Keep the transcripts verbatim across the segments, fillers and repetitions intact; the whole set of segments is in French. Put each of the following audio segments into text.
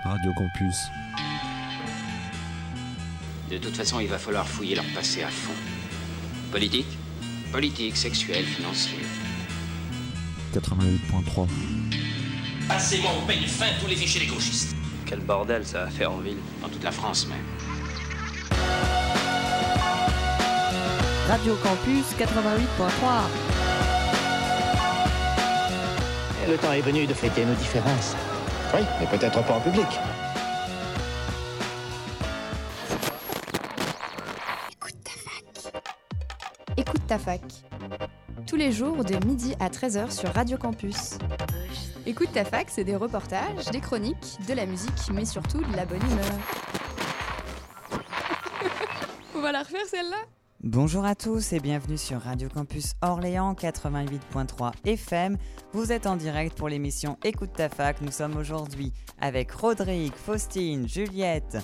Radio Campus. De toute façon, il va falloir fouiller leur passé à fond. Politique, politique, sexuelle, financière. quatre-vingt-huit point trois. Passez-moi au peigne fin tous les fichiers des gauchistes. Quel bordel ça va faire en ville, dans toute la France même. Radio Campus quatre-vingt-huit point trois. Le temps est venu de fêter nos différences. Oui, mais peut-être pas en public. Écoute ta fac. Écoute ta fac. Tous les jours de midi à treize heures sur Radio Campus. Écoute ta fac, c'est des reportages, des chroniques, de la musique, mais surtout de la bonne humeur. On va la refaire celle-là ? Bonjour à tous et bienvenue sur Radio Campus Orléans quatre-vingt-huit point trois F M. Vous êtes en direct pour l'émission Écoute ta fac. Nous sommes aujourd'hui avec Rodrigue, Faustine, Juliette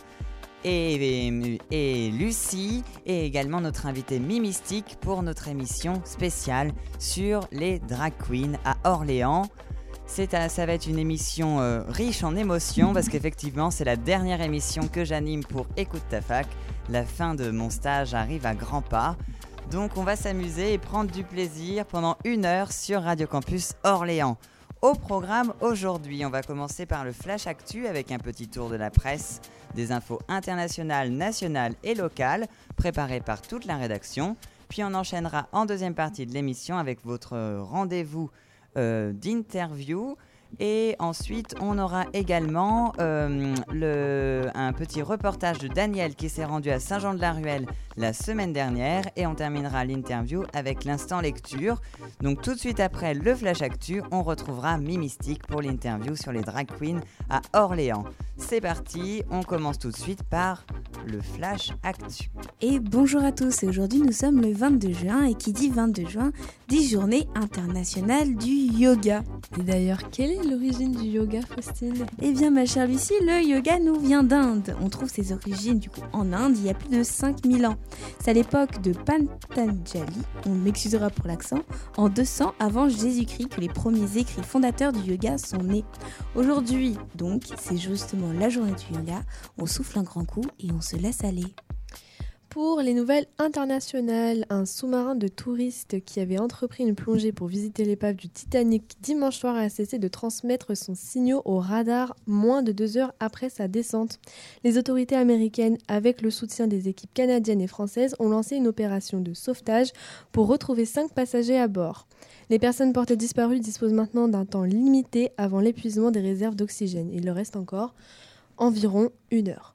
et, et, et Lucie et également notre invité Mimystique pour notre émission spéciale sur les drag queens à Orléans. C'est à, ça va être une émission euh, riche en émotions parce qu'effectivement c'est la dernière émission que j'anime pour Écoute ta fac. La fin de mon stage arrive à grands pas. Donc on va s'amuser et prendre du plaisir pendant une heure sur Radio Campus Orléans. Au programme aujourd'hui, on va commencer par le Flash Actu avec un petit tour de la presse, des infos internationales, nationales et locales préparées par toute la rédaction. Puis on enchaînera en deuxième partie de l'émission avec votre rendez-vous euh, d'interview. Et ensuite, on aura également euh, le, un petit reportage de Daniel qui s'est rendu à Saint-Jean-de-la-Ruelle la semaine dernière. Et on terminera l'interview avec l'instant lecture. Donc tout de suite après le Flash Actu, on retrouvera Mimystique pour l'interview sur les drag queens à Orléans. C'est parti, on commence tout de suite par le Flash Actu. Et bonjour à tous, et aujourd'hui nous sommes le vingt-deux juin, et qui dit vingt-deux juin, dit journée internationale du yoga. Et d'ailleurs, quelle est l'origine du yoga, Faustine ? Eh bien ma chère Lucie, le yoga nous vient d'Inde. On trouve ses origines du coup en Inde il y a plus de cinq mille ans. C'est à l'époque de Patanjali, on m'excusera pour l'accent, en deux cents avant Jésus-Christ que les premiers écrits fondateurs du yoga sont nés. Aujourd'hui donc, c'est justement la journée du yoga, on souffle un grand coup et on se laisse aller. Pour les nouvelles internationales, un sous-marin de touristes qui avait entrepris une plongée pour visiter l'épave du Titanic dimanche soir a cessé de transmettre son signal au radar moins de deux heures après sa descente. Les autorités américaines, avec le soutien des équipes canadiennes et françaises, ont lancé une opération de sauvetage pour retrouver cinq passagers à bord. Les personnes portées disparues disposent maintenant d'un temps limité avant l'épuisement des réserves d'oxygène. Il leur reste encore environ une heure.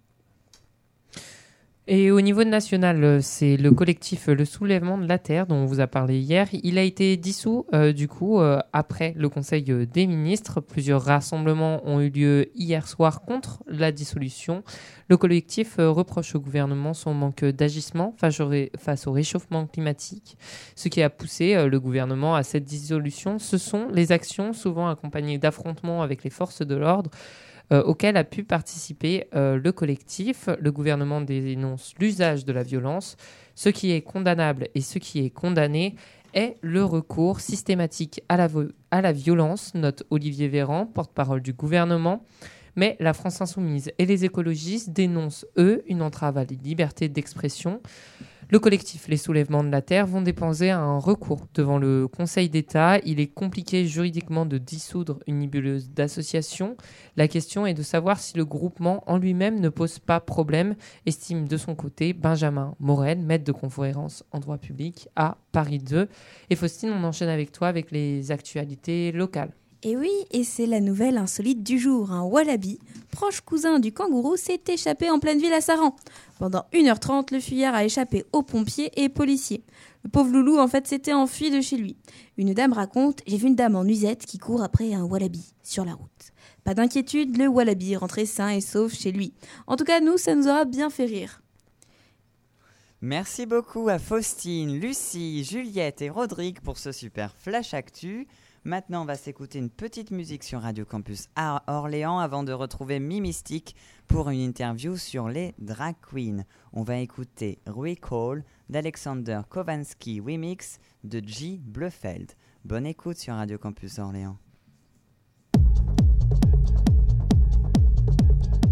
Et au niveau national, c'est le collectif Le Soulèvement de la Terre dont on vous a parlé hier. Il a été dissous euh, du coup euh, après le Conseil des ministres. Plusieurs rassemblements ont eu lieu hier soir contre la dissolution. Le collectif euh, reproche au gouvernement son manque d'agissement face au, ré- face au réchauffement climatique. Ce qui a poussé euh, le gouvernement à cette dissolution, ce sont les actions souvent accompagnées d'affrontements avec les forces de l'ordre Euh, auquel a pu participer euh, le collectif. Le gouvernement dénonce l'usage de la violence. Ce qui est condamnable et ce qui est condamné est le recours systématique à la, vo- à la violence, note Olivier Véran, porte-parole du gouvernement. Mais la France Insoumise et les écologistes dénoncent, eux, une entrave à la liberté d'expression. Le collectif Les Soulèvements de la Terre vont déposer un recours devant le Conseil d'État. Il est compliqué juridiquement de dissoudre une nébuleuse d'association. La question est de savoir si le groupement en lui-même ne pose pas problème, estime de son côté Benjamin Morel, maître de conférence en droit public à Paris deux. Et Faustine, on enchaîne avec toi avec les actualités locales. Et oui, et c'est la nouvelle insolite du jour. Un wallaby, proche cousin du kangourou, s'est échappé en pleine ville à Saran. Pendant une heure trente, le fuyard a échappé aux pompiers et policiers. Le pauvre loulou, en fait, s'était enfui de chez lui. Une dame raconte « J'ai vu une dame en nuisette qui court après un wallaby sur la route. » Pas d'inquiétude, le wallaby est rentré sain et sauf chez lui. En tout cas, nous, ça nous aura bien fait rire. Merci beaucoup à Faustine, Lucie, Juliette et Rodrigue pour ce super Flash Actu. Maintenant, on va s'écouter une petite musique sur Radio Campus à Orléans avant de retrouver Mimystique pour une interview sur les drag queens. On va écouter Recall d'Alexander Kovansky remix de G. Blefeld. Bonne écoute sur Radio Campus Orléans.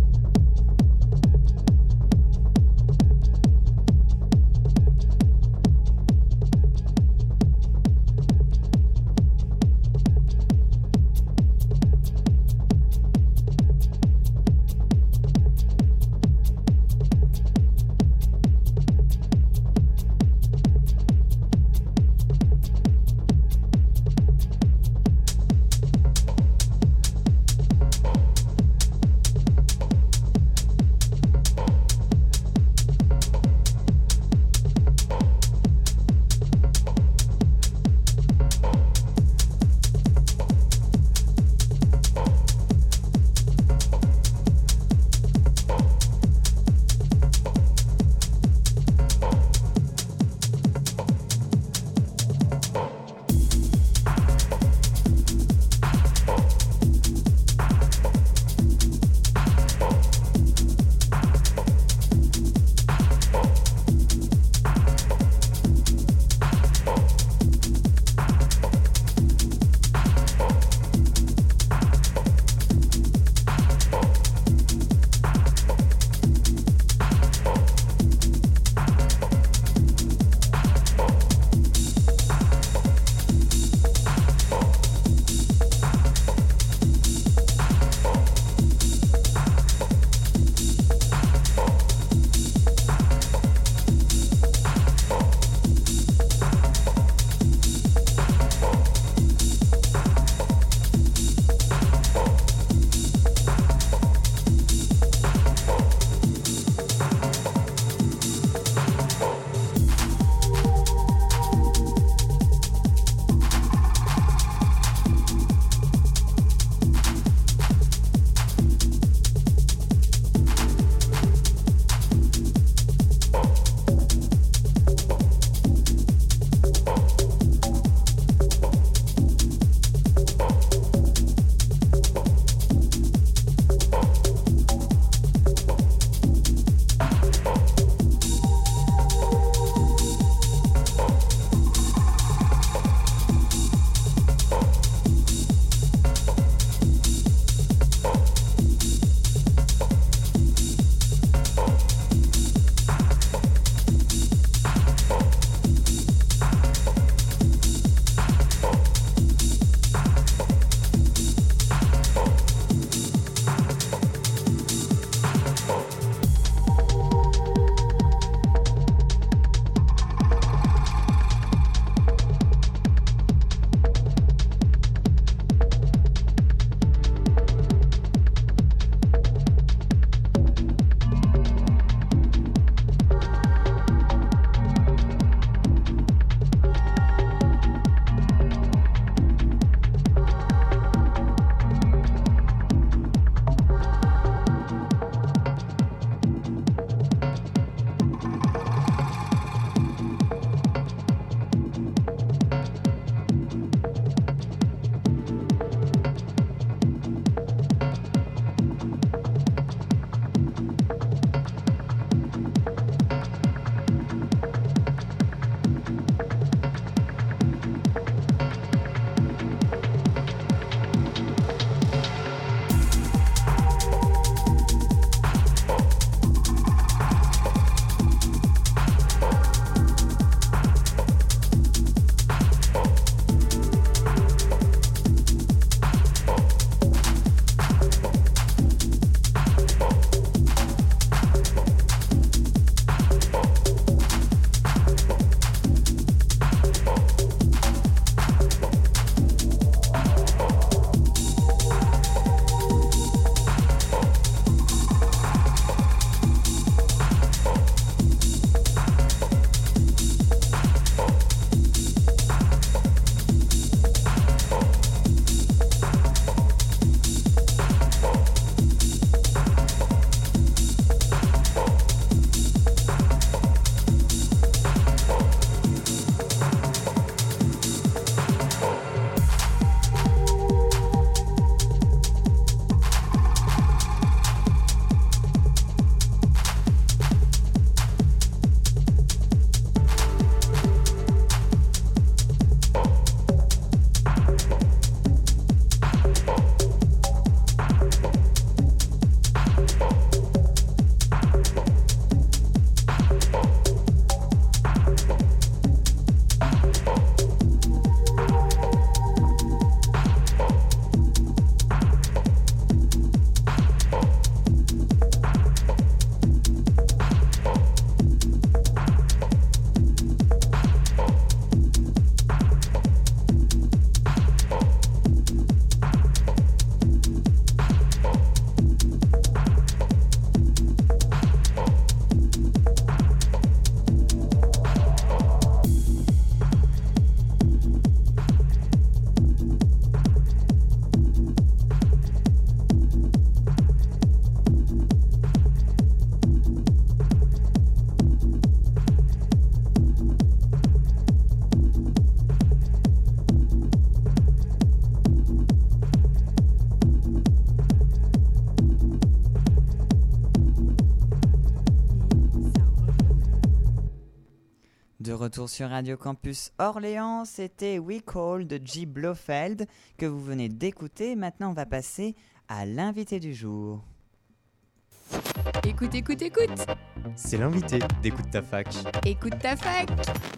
retour sur Radio Campus Orléans, c'était We Call de G. Blofeld que vous venez d'écouter. Maintenant, on va passer à l'invité du jour. Écoute, écoute, écoute. C'est l'invité d'Écoute ta fac. Écoute ta fac.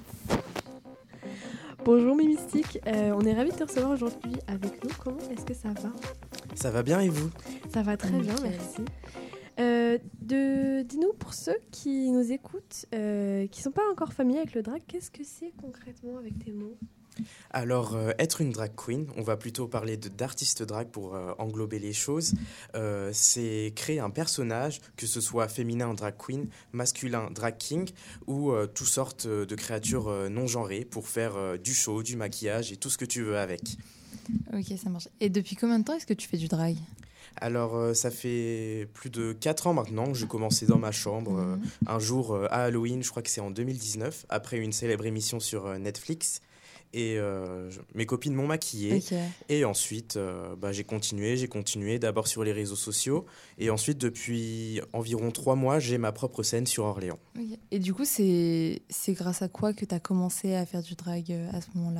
Bonjour Mimystique, euh, on est ravis de te recevoir aujourd'hui avec nous. Comment est-ce que ça va ? Ça va bien et vous ? Ça va très bien, merci. Euh, de, dis-nous, pour ceux qui nous écoutent, euh, qui ne sont pas encore familiers avec le drag, qu'est-ce que c'est concrètement avec tes mots ? Alors, euh, être une drag queen, on va plutôt parler de, d'artiste drag pour euh, englober les choses. Euh, c'est créer un personnage, que ce soit féminin drag queen, masculin drag king, ou euh, toutes sortes de créatures euh, non genrées pour faire euh, du show, du maquillage et tout ce que tu veux avec. Ok, ça marche. Et depuis combien de temps est-ce que tu fais du drag ? Alors, euh, ça fait plus de quatre ans maintenant que je commençais dans ma chambre. Euh, mmh. Un jour, euh, à Halloween, je crois que c'est en deux mille dix-neuf, après une célèbre émission sur euh, Netflix. Et euh, je, mes copines m'ont maquillée. Okay. Et ensuite, euh, bah, j'ai continué, j'ai continué, d'abord sur les réseaux sociaux. Et ensuite, depuis environ trois mois, j'ai ma propre scène sur Orléans. Okay. Et du coup, c'est, c'est grâce à quoi que tu as commencé à faire du drag euh, à ce moment-là ?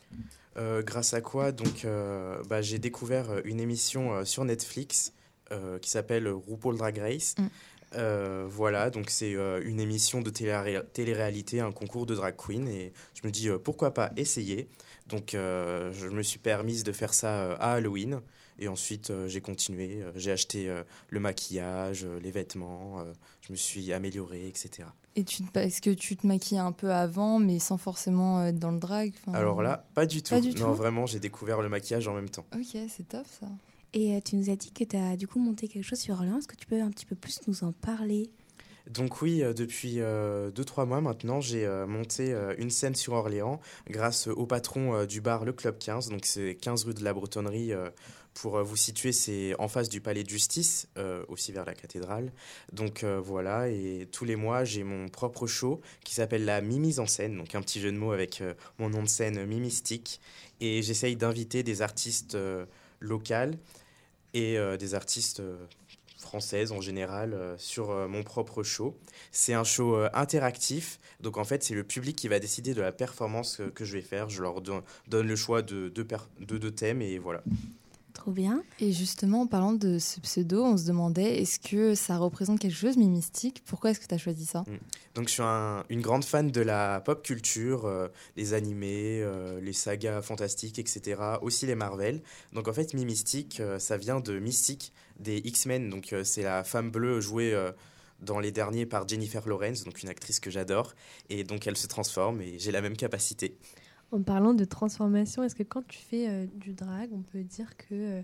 Euh, grâce à quoi donc, euh, bah, j'ai découvert une émission euh, sur Netflix euh, qui s'appelle RuPaul Drag Race. Mm. Euh, voilà, donc c'est euh, une émission de télé- télé-réalité, un concours de drag queen. Et je me dis euh, pourquoi pas essayer. Donc euh, je me suis permise de faire ça euh, à Halloween. Et ensuite euh, j'ai continué. Euh, j'ai acheté euh, le maquillage, euh, les vêtements. Euh, je me suis améliorée, et cetera. Et tu te, est-ce que tu te maquilles un peu avant, mais sans forcément être dans le drag ? Enfin, Alors là, pas du tout. Pas du non, tout vraiment, j'ai découvert le maquillage en même temps. Ok, c'est top ça. Et euh, tu nous as dit que tu as du coup monté quelque chose sur Orléans. Est-ce que tu peux un petit peu plus nous en parler ? Donc oui, euh, depuis euh, deux trois mois maintenant, j'ai euh, monté euh, une scène sur Orléans grâce au patron euh, du bar Le Club quinze. Donc c'est quinze rue de la Bretonnerie. Euh, pour euh, vous situer, c'est en face du palais de justice, euh, aussi vers la cathédrale. Donc euh, voilà, et tous les mois, j'ai mon propre show qui s'appelle la Mimise en scène. Donc un petit jeu de mots avec euh, mon nom de scène Mimystique. Et j'essaye d'inviter des artistes euh, locales et euh, des artistes... Euh, française en général euh, sur euh, mon propre show. C'est un show euh, interactif, donc en fait c'est le public qui va décider de la performance euh, que je vais faire. Je leur don- donne le choix de deux per- de, de thèmes et voilà. Trop bien. Et justement en parlant de ce pseudo, on se demandait est-ce que ça représente quelque chose, Mimystique ? Pourquoi est-ce que tu as choisi ça ? mmh. Donc je suis un, une grande fan de la pop culture, euh, les animés, euh, les sagas fantastiques, et cetera. Aussi les Marvel. Donc en fait Mimystique, euh, ça vient de Mystique des X-Men. Donc euh, c'est la femme bleue jouée euh, dans les derniers par Jennifer Lawrence, donc une actrice que j'adore. Et donc elle se transforme et j'ai la même capacité. En parlant de transformation, est-ce que quand tu fais euh, du drag, on peut dire que euh,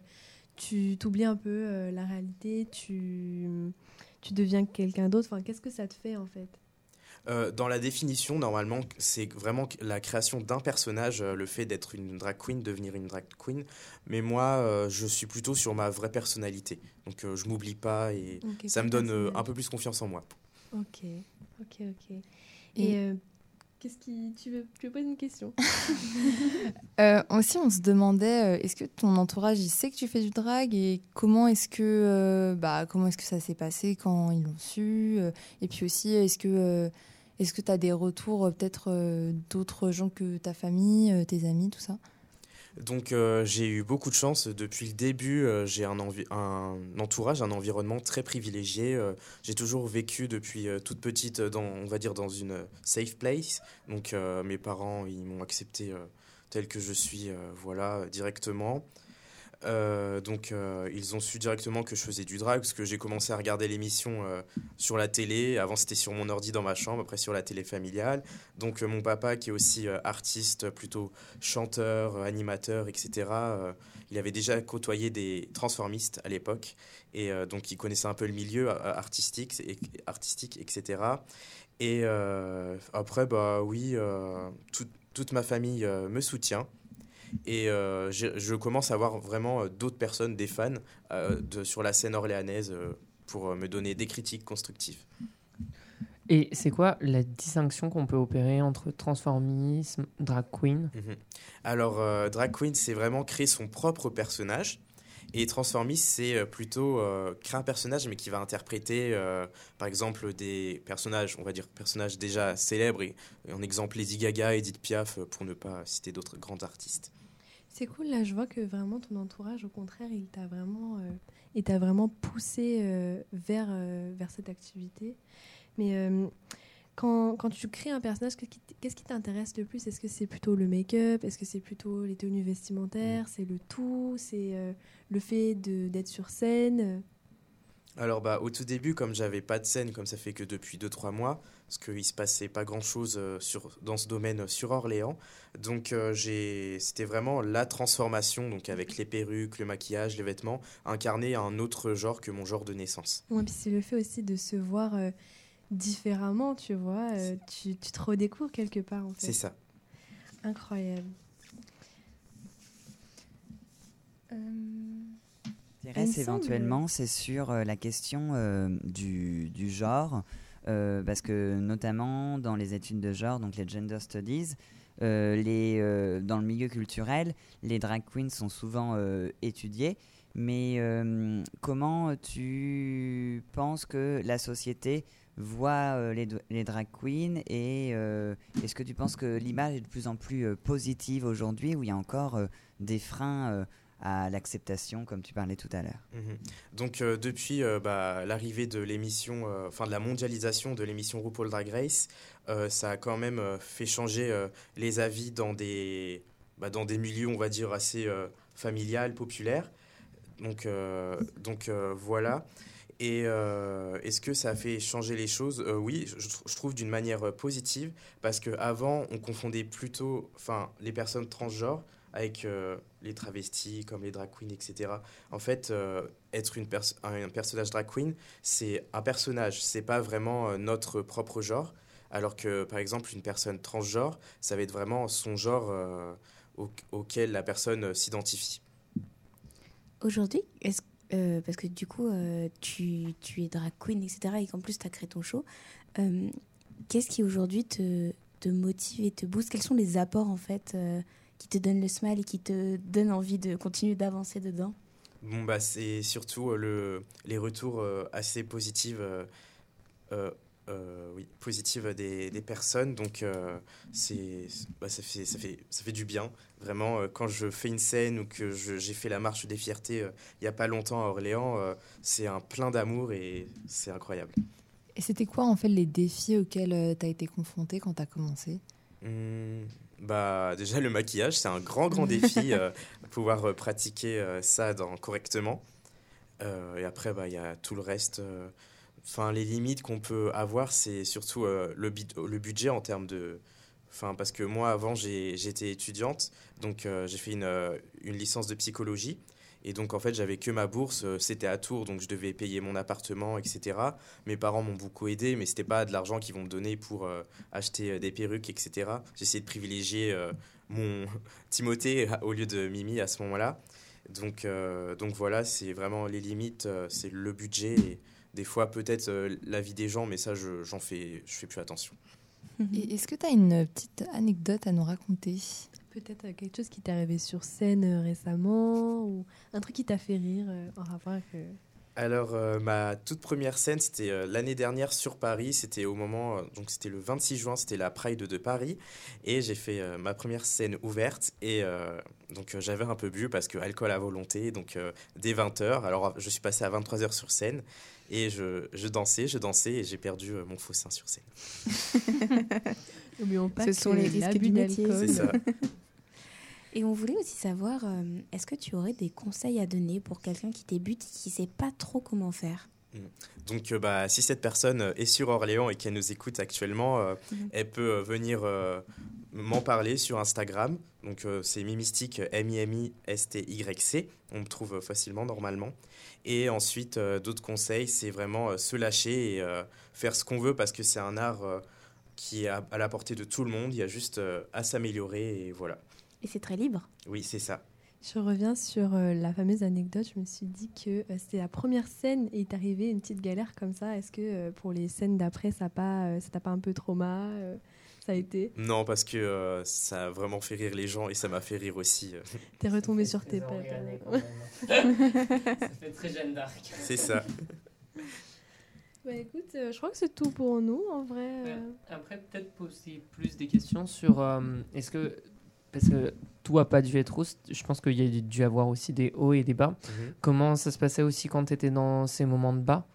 tu t'oublies un peu euh, la réalité, tu, tu deviens quelqu'un d'autre ? Enfin, qu'est-ce que ça te fait en fait ? Euh, dans la définition, normalement, c'est vraiment la création d'un personnage, euh, le fait d'être une drag queen, devenir une drag queen. Mais moi, euh, je suis plutôt sur ma vraie personnalité. Donc, euh, je m'oublie pas et okay, ça me donne euh, un peu plus confiance en moi. Ok, ok, ok. Et, et euh, qu'est-ce qui... Tu veux, tu veux poser une question ? euh, Aussi, on se demandait, euh, est-ce que ton entourage, il sait que tu fais du drag et comment est-ce que, euh, bah, comment est-ce que ça s'est passé quand ils l'ont su euh, et puis aussi, est-ce que... Euh, Est-ce que tu as des retours euh, peut-être euh, d'autres gens que ta famille, euh, tes amis, tout ça ? Donc euh, j'ai eu beaucoup de chance. Depuis le début, euh, j'ai un, envi- un entourage, un environnement très privilégié. Euh, j'ai toujours vécu depuis euh, toute petite, dans, on va dire, dans une safe place. Donc euh, mes parents, ils m'ont accepté euh, tel que je suis, euh, voilà, directement. Euh, donc euh, ils ont su directement que je faisais du drag parce que j'ai commencé à regarder l'émission euh, sur la télé. Avant c'était sur mon ordi dans ma chambre, après sur la télé familiale. Donc euh, mon papa qui est aussi euh, artiste, plutôt chanteur, euh, animateur, et cetera. Euh, il avait déjà côtoyé des transformistes à l'époque et euh, donc il connaissait un peu le milieu euh, artistique, et, artistique, et cetera. Et euh, après bah oui, euh, tout, toute ma famille euh, me soutient. Et euh, je commence à voir vraiment euh, d'autres personnes, des fans, euh, de, sur la scène orléanaise euh, pour euh, me donner des critiques constructives. Et c'est quoi la distinction qu'on peut opérer entre transformisme, drag queen ? mmh. Alors, euh, drag queen, c'est vraiment créer son propre personnage. Et transformiste, c'est euh, plutôt euh, créer un personnage, mais qui va interpréter, euh, par exemple, des personnages, on va dire personnages déjà célèbres. Et, et en exemple, Lady Gaga, Edith Piaf, euh, pour ne pas citer d'autres grands artistes. C'est cool, là, je vois que vraiment ton entourage, au contraire, il t'a vraiment, euh, il t'a vraiment poussé euh, vers, euh, vers cette activité. Mais euh, quand, quand tu crées un personnage, qu'est-ce qui, qu'est-ce qui t'intéresse le plus ? Est-ce que c'est plutôt le make-up ? Est-ce que c'est plutôt les tenues vestimentaires ? C'est le tout ? C'est euh, le fait de, d'être sur scène ? Alors, bah, au tout début, comme j'avais pas de scène, comme ça fait que depuis deux trois mois, parce qu'il se passait pas grand-chose euh, sur, dans ce domaine euh, sur Orléans, donc euh, j'ai, c'était vraiment la transformation, donc avec les perruques, le maquillage, les vêtements, incarner un autre genre que mon genre de naissance. Ouais, puis c'est le fait aussi de se voir euh, différemment, tu vois. Euh, tu, tu te redécouvres quelque part, en fait. C'est ça. Incroyable. Euh... Reste éventuellement, c'est sur euh, la question euh, du, du genre, euh, parce que notamment dans les études de genre, donc les gender studies, euh, les, euh, dans le milieu culturel, les drag queens sont souvent euh, étudiées, mais euh, comment tu penses que la société voit euh, les, les drag queens et euh, est-ce que tu penses que l'image est de plus en plus euh, positive aujourd'hui, où il y a encore euh, des freins euh, à l'acceptation, comme tu parlais tout à l'heure. Mmh. Donc euh, depuis euh, bah, l'arrivée de l'émission, enfin euh, de la mondialisation de l'émission RuPaul Drag Race, euh, ça a quand même euh, fait changer euh, les avis dans des, bah, dans des milieux, on va dire, assez euh, familiales, populaires. Donc, euh, donc euh, voilà. Et euh, est-ce que ça a fait changer les choses ? euh, Oui, je, je trouve d'une manière positive, parce qu'avant, on confondait plutôt les personnes transgenres avec euh, les travestis, comme les drag queens, et cetera. En fait, euh, être une pers- un personnage drag queen, c'est un personnage, c'est pas vraiment euh, notre propre genre, alors que, par exemple, une personne transgenre, ça va être vraiment son genre euh, au- auquel la personne euh, s'identifie. Aujourd'hui, est-ce, euh, parce que du coup, euh, tu, tu es drag queen, et cetera, et qu'en plus, tu as créé ton show, euh, qu'est-ce qui aujourd'hui te, te motive et te booste ? Quels sont les apports, en fait euh, qui te donne le smile et qui te donne envie de continuer d'avancer dedans ? Bon, bah, c'est surtout euh, le, les retours euh, assez positifs, euh, euh, euh, oui, positifs des, des personnes. Donc, euh, c'est, bah, ça, fait, ça, fait, ça fait du bien. Vraiment, euh, quand je fais une scène ou que je, j'ai fait la marche des fiertés euh, il n'y a pas longtemps à Orléans, euh, c'est un plein d'amour et c'est incroyable. Et c'était quoi, en fait, les défis auxquels euh, tu as été confronté quand tu as commencé ? Mmh, bah, déjà, le maquillage, c'est un grand, grand défi, euh, pouvoir euh, pratiquer euh, ça dans, correctement. Euh, et après, bah, y a tout le reste. Enfin, euh, les limites qu'on peut avoir, c'est surtout euh, le, bid- le budget en termes de... Enfin, parce que moi, avant, j'ai, j'étais étudiante, donc euh, j'ai fait une, euh, une licence de psychologie. Et donc, en fait, j'avais que ma bourse, euh, c'était à Tours, donc je devais payer mon appartement, et cetera. Mes parents m'ont beaucoup aidé, mais c'était pas de l'argent qu'ils vont me donner pour euh, acheter euh, des perruques, et cetera. J'essayais de privilégier euh, mon Timothée au lieu de Mimi à ce moment-là. Donc, euh, donc voilà, c'est vraiment les limites, euh, c'est le budget et des fois peut-être euh, la vie des gens, mais ça, je, j'en fais, je fais plus attention. Et est-ce que tu as une petite anecdote à nous raconter ? Peut-être quelque chose qui t'est arrivé sur scène euh, récemment ou un truc qui t'a fait rire euh, en rapport avec... Euh... Alors, euh, ma toute première scène, c'était euh, l'année dernière sur Paris. C'était au moment, euh, donc c'était le vingt-six juin, c'était la Pride de Paris. Et j'ai fait euh, ma première scène ouverte. Et euh, donc, euh, j'avais un peu bu parce que alcool à volonté. Donc, euh, dès vingt heures. Alors, je suis passé à vingt-trois heures sur scène. Et je, je dansais, je dansais et j'ai perdu euh, mon faux sein sur scène. N'oublions pas Ce sont les risques du métier. C'est ça. Et on voulait aussi savoir, euh, est-ce que tu aurais des conseils à donner pour quelqu'un qui débute et qui ne sait pas trop comment faire ? Donc, euh, bah, si cette personne est sur Orléans et qu'elle nous écoute actuellement, euh, mmh. elle peut euh, venir euh, m'en parler sur Instagram. Donc, euh, c'est Mimystic, M I M I S T Y C. On me trouve facilement, normalement. Et ensuite, euh, d'autres conseils, c'est vraiment euh, se lâcher et euh, faire ce qu'on veut parce que c'est un art euh, qui est à, à la portée de tout le monde. Il y a juste euh, à s'améliorer et voilà. Et c'est très libre. Oui, c'est ça. Je reviens sur euh, la fameuse anecdote. Je me suis dit que euh, c'était la première scène et il t'est arrivé une petite galère comme ça. Est-ce que euh, pour les scènes d'après, ça pas, euh, ça t'a pas un peu trauma euh, ça a été? Non, parce que euh, ça a vraiment fait rire les gens et ça m'a fait rire aussi. T'es retombé sur tes pattes. Ça fait très Jeanne d'Arc. C'est ça. Bah écoute, euh, je crois que c'est tout pour nous en vrai. Euh... Après, peut-être poser plus des questions sur euh, est-ce que. Parce que tout n'a pas dû être rose, je pense qu'il y a dû avoir aussi des hauts et des bas. Mm-hmm. Comment ça se passait aussi quand tu étais dans ces moments de bas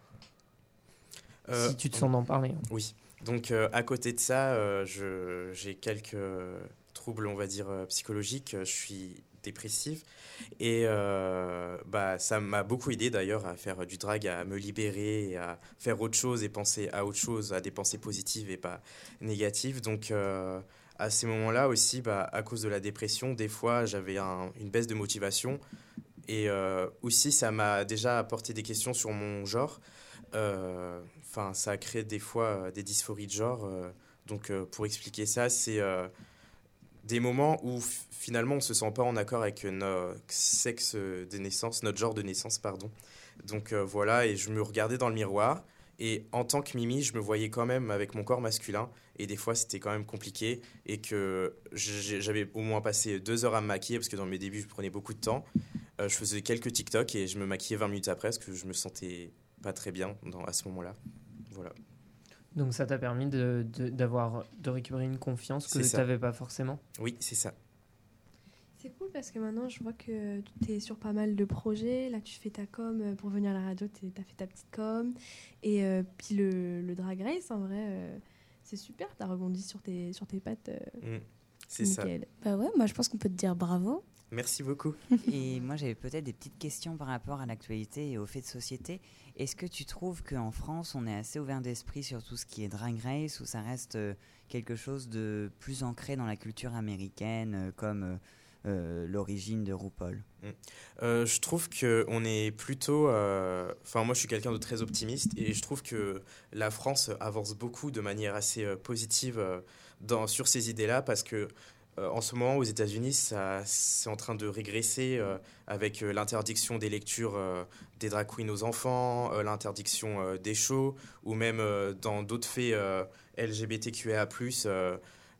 euh, Si tu te sens d'en parler. Oui. Donc, euh, à côté de ça, euh, je, j'ai quelques euh, troubles, on va dire, euh, psychologiques. Je suis dépressive. Et euh, bah, ça m'a beaucoup aidé, d'ailleurs, à faire du drag, à me libérer, et à faire autre chose et penser à autre chose, à des pensées positives et pas négatives. Donc, euh, à ces moments-là aussi, bah, à cause de la dépression, des fois, j'avais un, une baisse de motivation. Et euh, aussi, ça m'a déjà apporté des questions sur mon genre. Euh, Enfin, ça a créé des fois euh, des dysphories de genre. Euh, donc, euh, pour expliquer ça, c'est euh, des moments où f- finalement on ne se sent pas en accord avec notre sexe de naissance, notre genre de naissance, pardon. Donc euh, voilà, et je me regardais dans le miroir. Et en tant que Mimi, je me voyais quand même avec mon corps masculin. Et des fois, c'était quand même compliqué. Et que j'avais au moins passé deux heures à me maquiller, parce que dans mes débuts, je prenais beaucoup de temps. Euh, je faisais quelques TikTok et je me maquillais vingt minutes après, parce que je me sentais pas très bien dans, à ce moment-là. Voilà. Donc ça t'a permis de, de, d'avoir, de récupérer une confiance que tu n'avais pas forcément? Oui, c'est ça. C'est cool parce que maintenant je vois que tu es sur pas mal de projets. Là tu fais ta com pour venir à la radio, tu as fait ta petite com. Et euh, puis le, le Drag Race, en vrai, euh, c'est super, tu as rebondi sur tes, sur tes pattes. Euh, mmh, c'est nickel. Ça. Bah ouais, moi je pense qu'on peut te dire bravo. Merci beaucoup. Et moi, j'avais peut-être des petites questions par rapport à l'actualité et aux faits de société. Est-ce que tu trouves qu'en France, on est assez ouvert d'esprit sur tout ce qui est Drag Race, ou ça reste euh, quelque chose de plus ancré dans la culture américaine, euh, comme euh, euh, l'origine de RuPaul? mmh. euh, Je trouve qu'on est plutôt... Enfin, euh, moi, je suis quelqu'un de très optimiste et je trouve que la France avance beaucoup de manière assez euh, positive euh, dans, sur ces idées-là, parce que Euh, en ce moment, aux États-Unis, ça, c'est en train de régresser euh, avec euh, l'interdiction des lectures euh, des drag queens aux enfants, euh, l'interdiction euh, des shows, ou même euh, dans d'autres faits euh, L G B T Q I A plus, euh,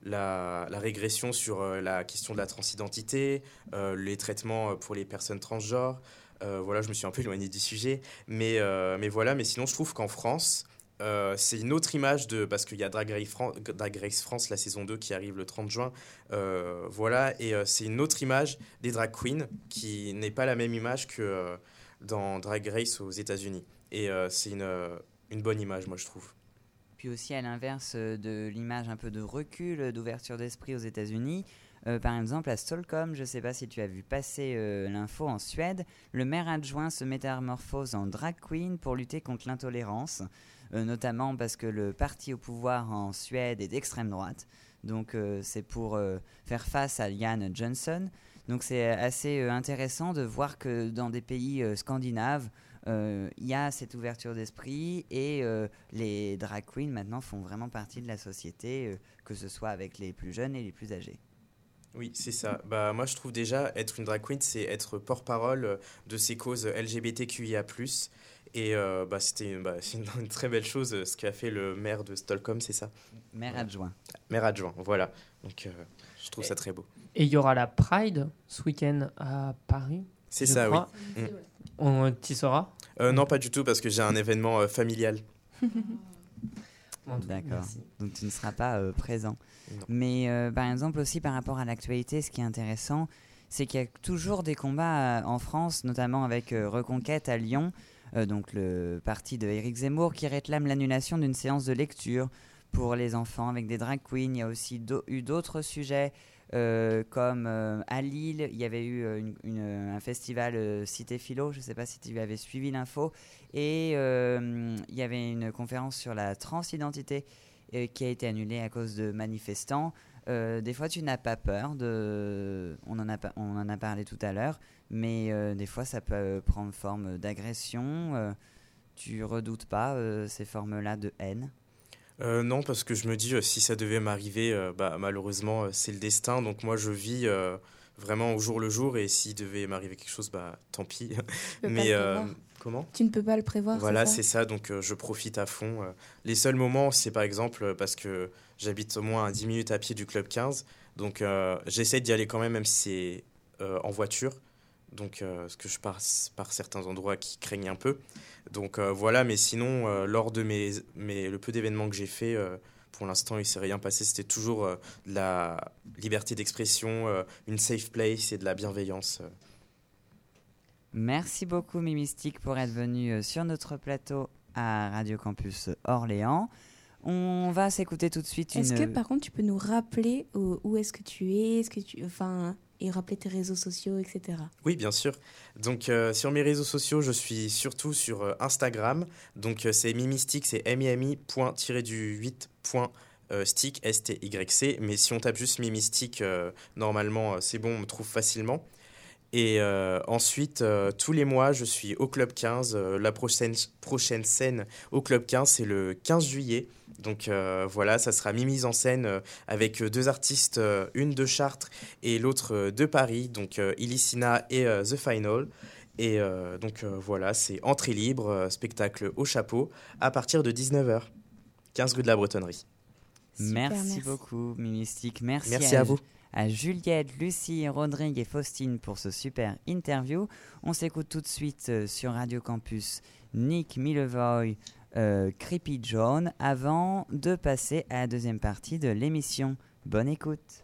la, la régression sur euh, la question de la transidentité, euh, les traitements pour les personnes transgenres. Euh, voilà, je me suis un peu éloigné du sujet. Mais, euh, mais voilà, mais sinon, je trouve qu'en France... Euh, c'est une autre image de, parce qu'il y a Drag Race, Fran- Drag Race France, la saison deux qui arrive le trente juin, euh, voilà, et euh, c'est une autre image des drag queens qui n'est pas la même image que euh, dans Drag Race aux États-Unis, et euh, c'est une, euh, une bonne image, moi je trouve. Puis aussi à l'inverse de l'image un peu de recul, d'ouverture d'esprit aux États-Unis, euh, par exemple à Stockholm, je ne sais pas si tu as vu passer euh, l'info, en Suède, le maire adjoint se métamorphose en drag queen pour lutter contre l'intolérance. Euh, notamment parce que le parti au pouvoir en Suède est d'extrême droite. Donc euh, c'est pour euh, faire face à Jan Johnson. Donc c'est assez euh, intéressant de voir que dans des pays euh, scandinaves, il euh, y a cette ouverture d'esprit et euh, les drag queens maintenant font vraiment partie de la société, euh, que ce soit avec les plus jeunes et les plus âgés. Oui, c'est ça. Bah, moi, je trouve déjà, être une drag queen, c'est être porte-parole de ces causes L G B T Q I A plus. Et euh, bah, c'était bah, c'est une, une très belle chose, ce qu'a fait le maire de Stockholm, c'est ça? Maire adjoint. Maire adjoint, voilà. Donc, euh, je trouve et, ça très beau. Et il y aura la Pride ce week-end à Paris? C'est ça, crois. oui. Mmh. On t'y sera? euh, Non, pas du tout, parce que j'ai un événement euh, familial. Bon, d'accord, donc tu ne seras pas euh, présent. Non. Mais euh, par exemple aussi par rapport à l'actualité, ce qui est intéressant, c'est qu'il y a toujours des combats euh, en France, notamment avec euh, Reconquête à Lyon, euh, donc le parti de Éric Zemmour, qui réclame l'annulation d'une séance de lecture pour les enfants avec des drag queens. Il y a aussi do- eu d'autres sujets, euh, comme euh, à Lille, il y avait eu une, une, un festival euh, Cité Philo, je ne sais pas si tu avais suivi l'info, et euh, il y avait une conférence sur la transidentité euh, qui a été annulée à cause de manifestants. Euh, des fois, tu n'as pas peur, de... on, en a pa- on en a parlé tout à l'heure, mais euh, des fois, ça peut prendre forme d'agression. Euh, tu redoutes pas euh, ces formes-là de haine? Euh, non, parce que je me dis, euh, si ça devait m'arriver, euh, bah, malheureusement, euh, c'est le destin. Donc moi, je vis euh, vraiment au jour le jour. Et s'il devait m'arriver quelque chose, bah, tant pis. Mais euh, Comment ? Tu ne peux pas le prévoir. Voilà, c'est ça, c'est ça, donc euh, je profite à fond. Euh, les seuls moments, c'est par exemple euh, parce que j'habite au moins à dix minutes à pied du Club quinze, donc euh, j'essaie d'y aller quand même, même si c'est euh, en voiture, donc euh, parce que je passe par certains endroits qui craignent un peu. Donc euh, voilà, mais sinon, euh, lors de mes, mes, le peu d'événements que j'ai fait, euh, pour l'instant, il ne s'est rien passé. C'était toujours euh, de la liberté d'expression, euh, une safe place et de la bienveillance. Euh. Merci beaucoup Mimystique pour être venu sur notre plateau à Radio Campus Orléans. On va s'écouter tout de suite une... Est-ce que par contre tu peux nous rappeler où, où est-ce que tu es, est-ce que tu... enfin, et rappeler tes réseaux sociaux, et cetera. Oui, bien sûr. Donc euh, sur mes réseaux sociaux, je suis surtout sur euh, Instagram. Donc euh, c'est Mimystique, c'est m i m i point huit point stick, S T Y C. Mais si on tape juste Mimystique, euh, normalement, euh, c'est bon, on me trouve facilement. Et euh, ensuite, euh, tous les mois, je suis au Club quinze. Euh, la prochaine, prochaine scène au Club quinze, c'est le quinze juillet. Donc euh, voilà, ça sera mi-mise en scène euh, avec deux artistes, euh, une de Chartres et l'autre euh, de Paris, donc euh, Illicina et euh, The Final. Et euh, donc euh, voilà, c'est entrée libre, euh, spectacle au chapeau, à partir de dix-neuf heures, quinze rue de la Bretonnerie. Super, merci, merci beaucoup, Mimystique. Merci, merci à, à vous. À Juliette, Lucie, Rodrigue et Faustine pour ce super interview. On s'écoute tout de suite euh, sur Radio Campus Nick Millevoye, euh, Creepy John, avant de passer à la deuxième partie de l'émission. Bonne écoute.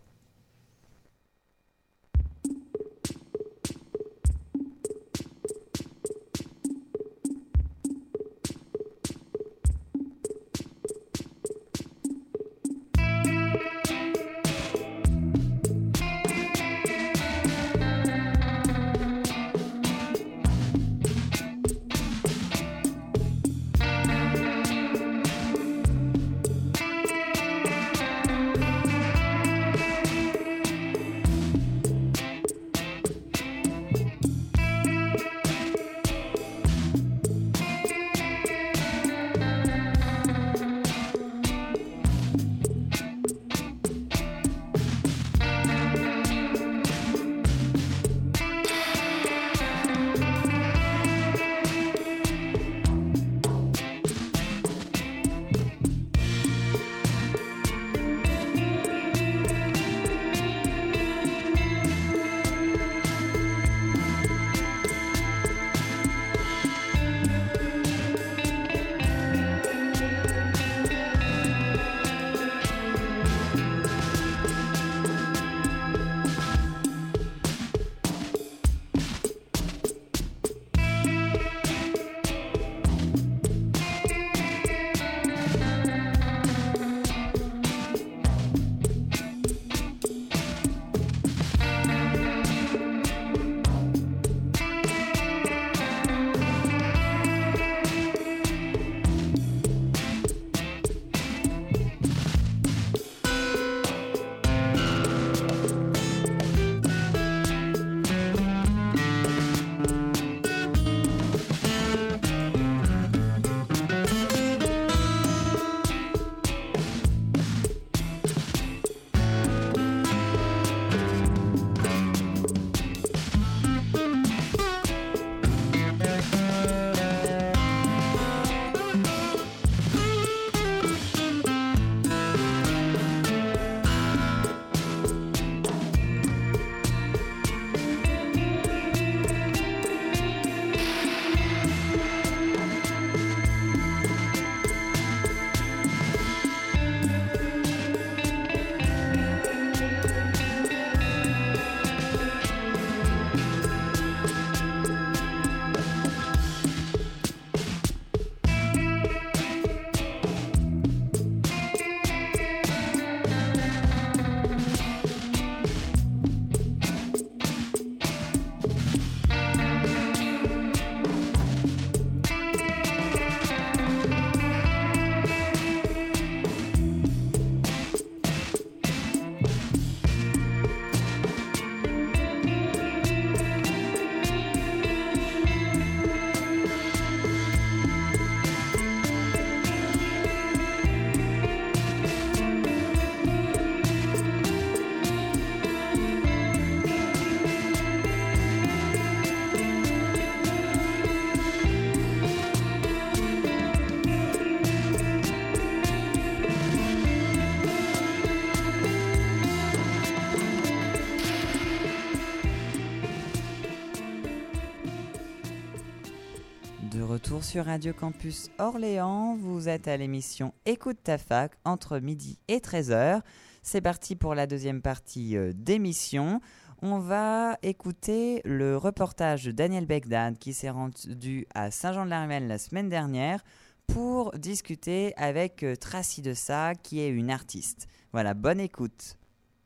sur Radio Campus Orléans. Vous êtes à l'émission Écoute ta fac entre midi et treize heures. C'est parti pour la deuxième partie euh, d'émission. On va écouter le reportage de Daniel Begdad qui s'est rendu à Saint-Jean-de-la-Rivière la semaine dernière pour discuter avec euh, Tracy Dessa qui est une artiste. Voilà, bonne écoute.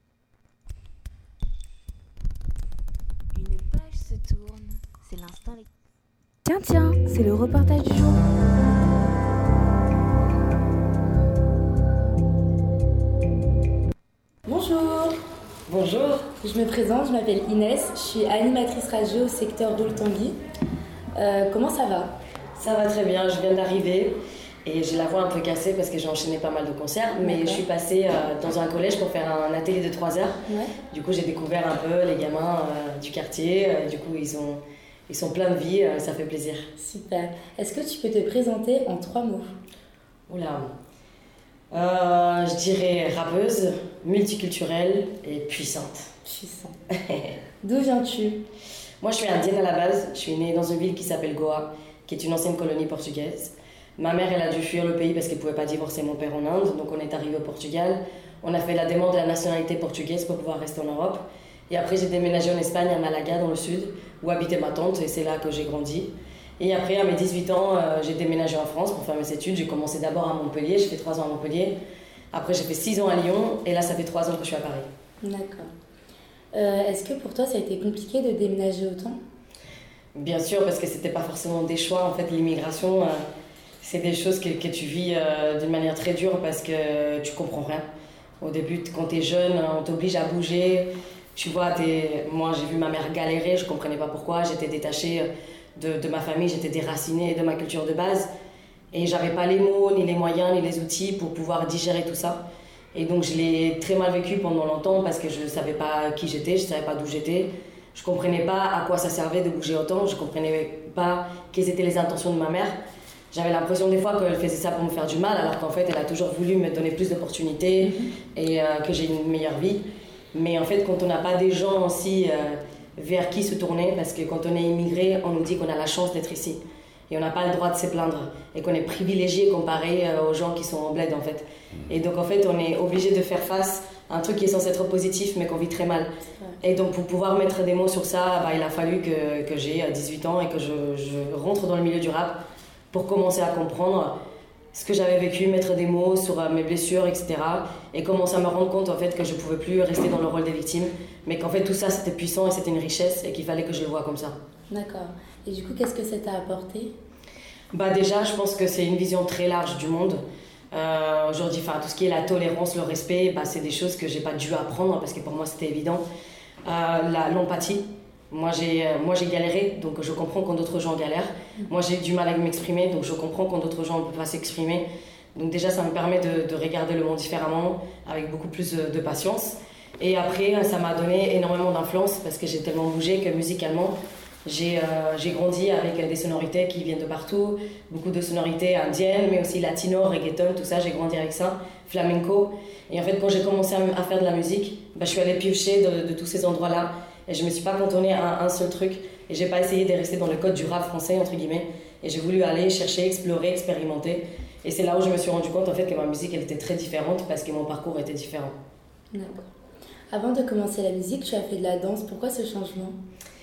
Une page se tourne, c'est l'instant. Tiens, tiens, c'est le reportage du jour. Bonjour. Bonjour. Je me présente, je m'appelle Inès, je suis animatrice radio au secteur d'Oultangui. Euh, comment ça va? Ça va très bien, je viens d'arriver et j'ai la voix un peu cassée parce que j'ai enchaîné pas mal de concerts, mais D'accord. je suis passée euh, dans un collège pour faire un atelier de trois heures. Ouais. Du coup, j'ai découvert un peu les gamins euh, du quartier, euh, du coup, ils, ont, ils sont pleins de vie, euh, ça fait plaisir. Super. Est-ce que tu peux te présenter en trois mots? Oula. Euh, je dirais rappeuse, multiculturelle et puissante. Puissante. D'où viens-tu? Moi, je suis indienne à la base. Je suis née dans une ville qui s'appelle Goa, qui est une ancienne colonie portugaise. Ma mère, elle a dû fuir le pays parce qu'elle ne pouvait pas divorcer mon père en Inde. Donc, on est arrivé au Portugal. On a fait la demande de la nationalité portugaise pour pouvoir rester en Europe. Et après, j'ai déménagé en Espagne, à Malaga, dans le sud, où habitait ma tante. Et c'est là que j'ai grandi. Et après, à mes dix-huit ans, euh, j'ai déménagé en France pour faire mes études. J'ai commencé d'abord à Montpellier. J'ai fait trois ans à Montpellier. Après, j'ai fait six ans à Lyon. Et là, ça fait trois ans que je suis à Paris. D'accord. Euh, est-ce que pour toi, ça a été compliqué de déménager autant? Bien sûr, parce que c'était pas forcément des choix. En fait, l'immigration, euh, c'est des choses que, que tu vis euh, d'une manière très dure parce que tu comprends rien. Au début, quand tu es jeune, on t'oblige à bouger. Tu vois, t'es... moi, j'ai vu ma mère galérer, je comprenais pas pourquoi. J'étais détachée de, de ma famille, j'étais déracinée de ma culture de base. Et j'avais pas les mots, ni les moyens, ni les outils pour pouvoir digérer tout ça. Et donc, je l'ai très mal vécu pendant longtemps parce que je savais pas qui j'étais, je savais pas d'où j'étais. Je comprenais pas à quoi ça servait de bouger autant, je comprenais pas quelles étaient les intentions de ma mère. J'avais l'impression des fois qu'elle faisait ça pour me faire du mal, alors qu'en fait, elle a toujours voulu me donner plus d'opportunités mm-hmm. et euh, que j'ai une meilleure vie. Mais en fait, quand on n'a pas des gens aussi euh, vers qui se tourner, parce que quand on est immigré, on nous dit qu'on a la chance d'être ici. Et on n'a pas le droit de se plaindre. Et qu'on est privilégié comparé euh, aux gens qui sont en bled, en fait. Et donc, en fait, on est obligé de faire face à un truc qui est censé être positif, mais qu'on vit très mal. Et donc, pour pouvoir mettre des mots sur ça, bah, il a fallu que, que j'ai dix-huit ans et que je, je rentre dans le milieu du rap pour commencer à comprendre ce que j'avais vécu, mettre des mots sur mes blessures, et cetera. Et commencer à me rendre compte en fait, que je ne pouvais plus rester dans le rôle des victimes, mais qu'en fait tout ça c'était puissant et c'était une richesse et qu'il fallait que je le voie comme ça. D'accord. Et du coup, qu'est-ce que ça t'a apporté? Bah déjà, je pense que c'est une vision très large du monde. Euh, aujourd'hui, tout ce qui est la tolérance, le respect, bah, c'est des choses que je n'ai pas dû apprendre parce que pour moi c'était évident. Euh, la, l'empathie. Moi j'ai, moi j'ai galéré, donc je comprends quand d'autres gens galèrent. Moi j'ai du mal à m'exprimer, donc je comprends quand d'autres gens ne peuvent pas s'exprimer. Donc déjà ça me permet de, de regarder le monde différemment, avec beaucoup plus de, de patience. Et après ça m'a donné énormément d'influence parce que j'ai tellement bougé que musicalement j'ai, euh, j'ai grandi avec des sonorités qui viennent de partout, beaucoup de sonorités indiennes, mais aussi latino, reggaeton, tout ça, j'ai grandi avec ça, flamenco. Et en fait quand j'ai commencé à, à faire de la musique, bah, je suis allée piocher de, de tous ces endroits-là. Et je ne me suis pas cantonnée à un seul truc. Et je n'ai pas essayé de rester dans le code du rap français, entre guillemets. Et j'ai voulu aller chercher, explorer, expérimenter. Et c'est là où je me suis rendu compte en fait, que ma musique elle était très différente parce que mon parcours était différent. D'accord. Avant de commencer la musique, tu as fait de la danse. Pourquoi ce changement?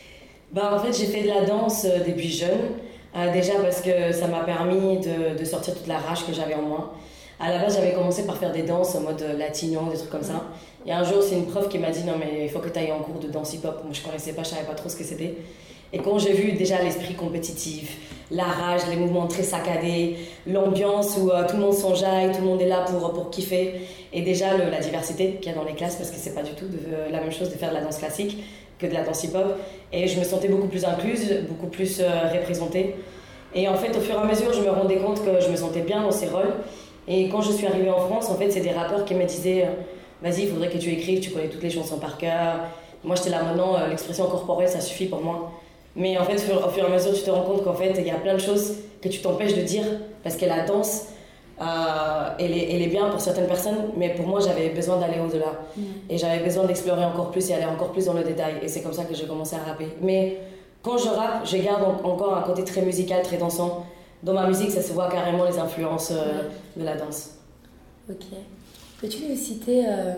Bah, en fait, j'ai fait de la danse depuis jeune. Euh, déjà parce que ça m'a permis de, de sortir toute la rage que j'avais en moi. À la base, j'avais commencé par faire des danses en mode latino, des trucs comme ça. Et un jour, c'est une prof qui m'a dit « Non, mais il faut que tu ailles en cours de danse hip-hop ». Moi, je ne connaissais pas, je ne savais pas trop ce que c'était. Et quand j'ai vu déjà l'esprit compétitif, la rage, les mouvements très saccadés, l'ambiance où euh, tout le monde s'enjaille, tout le monde est là pour, pour kiffer, et déjà le, la diversité qu'il y a dans les classes, parce que c'est pas du tout de, euh, la même chose de faire de la danse classique que de la danse hip-hop. Et je me sentais beaucoup plus incluse, beaucoup plus euh, représentée. Et en fait, au fur et à mesure, je me rendais compte que je me sentais bien dans ces rôles. Et quand je suis arrivée en France, en fait, c'est des rappeurs qui me disaient « Vas-y, il faudrait que tu écrives, tu connais toutes les chansons par cœur. » Moi, j'étais là maintenant, euh, l'expression corporelle, ça suffit pour moi. Mais en fait, au fur et à mesure, tu te rends compte qu'en fait, il y a plein de choses que tu t'empêches de dire parce que la danse, euh, elle, est, elle est bien pour certaines personnes, mais pour moi, j'avais besoin d'aller au-delà. Mmh. Et j'avais besoin d'explorer encore plus et aller encore plus dans le détail. Et c'est comme ça que j'ai commencé à rapper. Mais quand je rappe, je garde encore un côté très musical, très dansant. dans ma musique, ça se voit carrément les influences euh, de la danse. Ok. Peux-tu nous citer euh,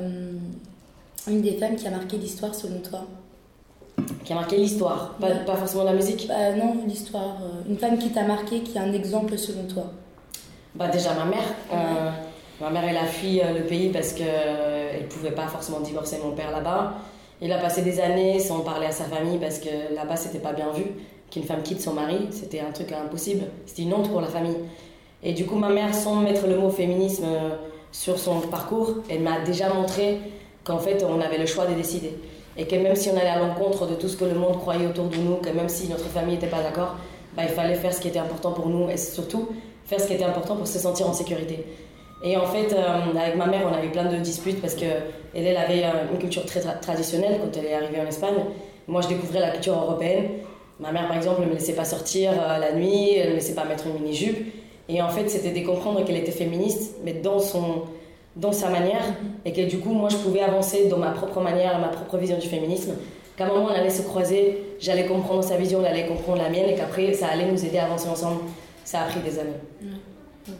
une des femmes qui a marqué l'histoire selon toi? Qui a marqué l'histoire, pas, pas forcément la musique? Bah, non, l'histoire. Euh, une femme qui t'a marqué, qui est un exemple selon toi? Bah, déjà ma mère. Ouais. Euh, ma mère, elle a fui euh, le pays parce qu'elle euh, ne pouvait pas forcément divorcer mon père là-bas. Il a passé des années sans parler à sa famille parce que là-bas, c'était pas bien vu. Qu'une femme quitte son mari, c'était un truc impossible. C'était une honte pour la famille. Et du coup, ma mère, sans mettre le mot féminisme euh, sur son parcours, elle m'a déjà montré qu'en fait, on avait le choix de décider. Et que même si on allait à l'encontre de tout ce que le monde croyait autour de nous, que même si notre famille n'était pas d'accord, bah, il fallait faire ce qui était important pour nous et surtout faire ce qui était important pour se sentir en sécurité. Et en fait, euh, avec ma mère, on avait plein de disputes parce qu'elle elle avait une culture très tra- traditionnelle quand elle est arrivée en Espagne. Moi, je découvrais la culture européenne. Ma mère, par exemple, ne me laissait pas sortir euh, la nuit, elle ne me laissait pas mettre une mini-jupe. Et en fait, c'était de comprendre qu'elle était féministe, mais dans, son, dans sa manière, et que du coup, moi, je pouvais avancer dans ma propre manière, ma propre vision du féminisme. Qu'à un moment, on allait se croiser, j'allais comprendre sa vision, elle allait comprendre la mienne, et qu'après, ça allait nous aider à avancer ensemble. Ça a pris des années. Ouais. Okay.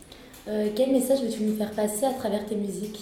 Euh, quel message veux-tu nous faire passer à travers tes musiques?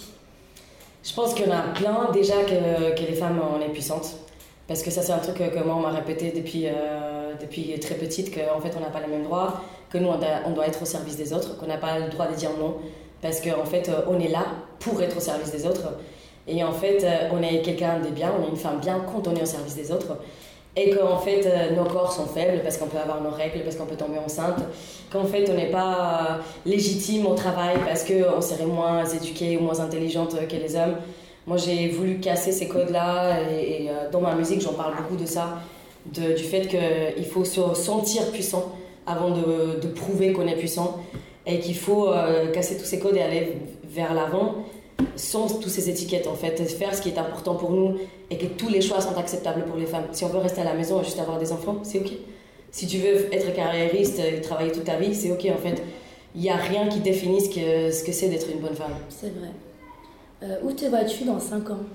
Je pense qu'il y en a plein, déjà, que, que les femmes, on est puissantes. Parce que ça, c'est un truc que moi, on m'a répété depuis, euh, depuis très petite, qu'en fait, on n'a pas les mêmes droits, que nous, on doit être au service des autres, qu'on n'a pas le droit de dire non. Parce qu'en fait, on est là pour être au service des autres. Et en fait, on est quelqu'un de bien, on est une femme bien quand on est au service des autres. Et qu'en fait, nos corps sont faibles parce qu'on peut avoir nos règles, parce qu'on peut tomber enceinte. Qu'en fait, on n'est pas légitime au travail parce qu'on serait moins éduquée ou moins intelligente que les hommes. Moi, j'ai voulu casser ces codes-là et, et dans ma musique, j'en parle beaucoup de ça, de, du fait qu'il faut se sentir puissant avant de, de prouver qu'on est puissant et qu'il faut euh, casser tous ces codes et aller vers l'avant sans toutes ces étiquettes, en fait, faire ce qui est important pour nous et que tous les choix sont acceptables pour les femmes. Si on veut rester à la maison et juste avoir des enfants, c'est ok. Si tu veux être carriériste et travailler toute ta vie, c'est ok, en fait. Il n'y a rien qui définisse ce que, ce que c'est d'être une bonne femme. C'est vrai. Euh, où te vois-tu dans cinq ans?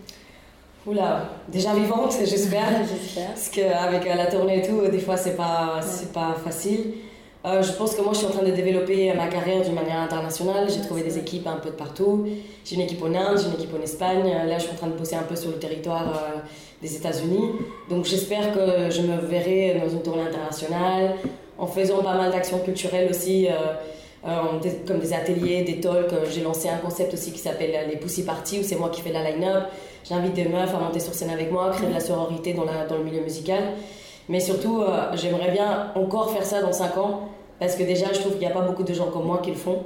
Oula, déjà vivante, j'espère. J'espère. Parce qu'avec la tournée et tout, des fois, c'est pas, ouais. c'est pas facile. Euh, je pense que moi, je suis en train de développer ma carrière d'une manière internationale. J'ai trouvé des équipes un peu de partout. J'ai une équipe en Inde, j'ai une équipe en Espagne. Là, je suis en train de bosser un peu sur le territoire euh, des États-Unis. Donc, j'espère que je me verrai dans une tournée internationale, en faisant pas mal d'actions culturelles aussi, euh, euh, des, comme des ateliers, des talks. J'ai lancé un concept aussi qui s'appelle les Pussy Party, où c'est moi qui fais la line-up. J'invite des meufs à monter sur scène avec moi, créer de la sororité dans, la, dans le milieu musical. Mais surtout, euh, j'aimerais bien encore faire ça dans cinq ans, parce que déjà, je trouve qu'il n'y a pas beaucoup de gens comme moi qui le font.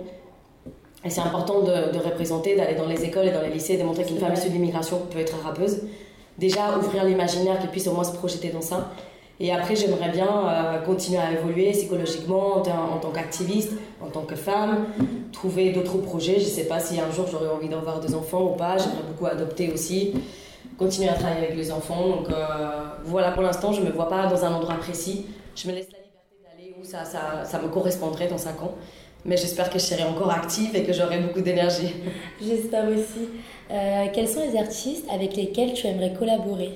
Et c'est important de, de représenter, d'aller dans les écoles et dans les lycées, de montrer qu'une femme issue de l'immigration peut être rappeuse. Déjà, ouvrir l'imaginaire, qu'elle puisse au moins se projeter dans ça. Et après, j'aimerais bien euh, continuer à évoluer psychologiquement en, t- en tant qu'activiste, en tant que femme, trouver d'autres projets. Je ne sais pas si un jour j'aurais envie d'avoir des enfants ou pas. J'aimerais beaucoup adopter aussi, continuer à travailler avec les enfants. Donc euh, voilà, pour l'instant, je ne me vois pas dans un endroit précis. Je me laisse la liberté d'aller où ça, ça, ça me correspondrait dans cinq ans. Mais j'espère que je serai encore active et que j'aurai beaucoup d'énergie. J'espère aussi. Euh, quels sont les artistes avec lesquels tu aimerais collaborer?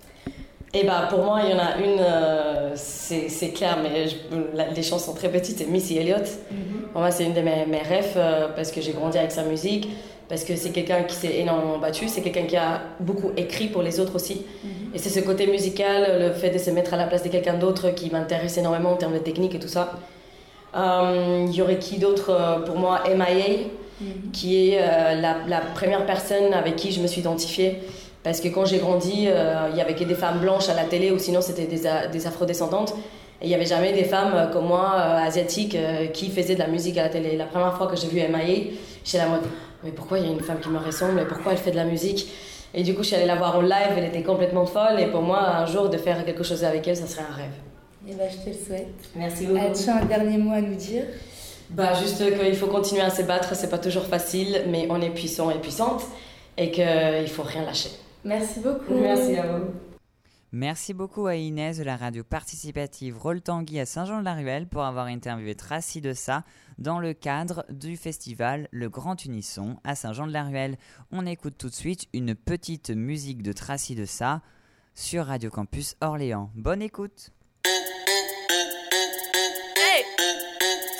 Eh ben, pour moi, il y en a une, euh, c'est, c'est clair, mais je, la, les chances sont très petites, c'est Missy Elliott. Mm-hmm. Pour moi, c'est une de mes, mes rêves euh, parce que j'ai grandi avec sa musique, parce que c'est quelqu'un qui s'est énormément battu, c'est quelqu'un qui a beaucoup écrit pour les autres aussi. Mm-hmm. Et c'est ce côté musical, le fait de se mettre à la place de quelqu'un d'autre qui m'intéresse énormément en termes de technique et tout ça. Euh, il y aurait qui d'autre euh, pour moi? M I A, mm-hmm. qui est euh, la, la première personne avec qui je me suis identifiée. Parce que quand j'ai grandi, euh, il n'y avait que des femmes blanches à la télé, ou sinon c'était des, des afrodescendantes. Et il n'y avait jamais des femmes euh, comme moi, euh, asiatiques, euh, qui faisaient de la musique à la télé. La première fois que j'ai vu M I A, j'étais là en mode « Mais pourquoi il y a une femme qui me ressemble? Et pourquoi elle fait de la musique ?» Et du coup, je suis allée la voir en live, elle était complètement folle. Et pour moi, un jour, de faire quelque chose avec elle, ça serait un rêve. Et bah, je te le souhaite. Merci beaucoup. As-tu un dernier mot à nous dire? Bah, juste qu'il faut continuer à se battre, c'est pas toujours facile, mais on est puissant et puissante, et qu'il ne faut rien lâcher. Merci beaucoup. Merci à vous. Merci beaucoup à Inès de la radio participative Rôle Tanguy à Saint-Jean-de-la-Ruelle pour avoir interviewé Tracy Dessah dans le cadre du festival Le Grand Unisson à Saint-Jean-de-la-Ruelle. On écoute tout de suite une petite musique de Tracy Dessah sur Radio Campus Orléans. Bonne écoute. Hey,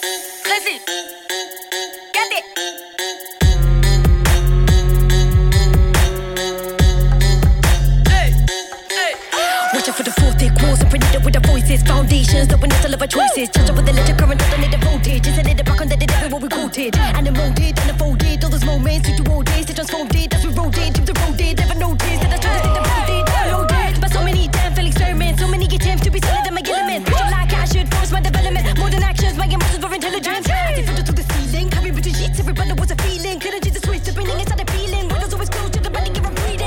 choices. Touch up with the electric current, alternating voltage. Just a little back on the dead everywhere we quoted. And emoted, and unfolded. All those moments, took two old days, they transformed it. As we rode it, took the road it. Never noticed that I tried to stay the road it. Loaded by so many damn failed experiments. So many attempts to be solid in my element. Feel like I should force my development. More than actions, my emotions were intelligence. They filter to the ceiling, carry between sheets. Everybody was a feeling. Couldn't change the switch, the feeling inside the feeling. Windows always closed to the body, give a breathing.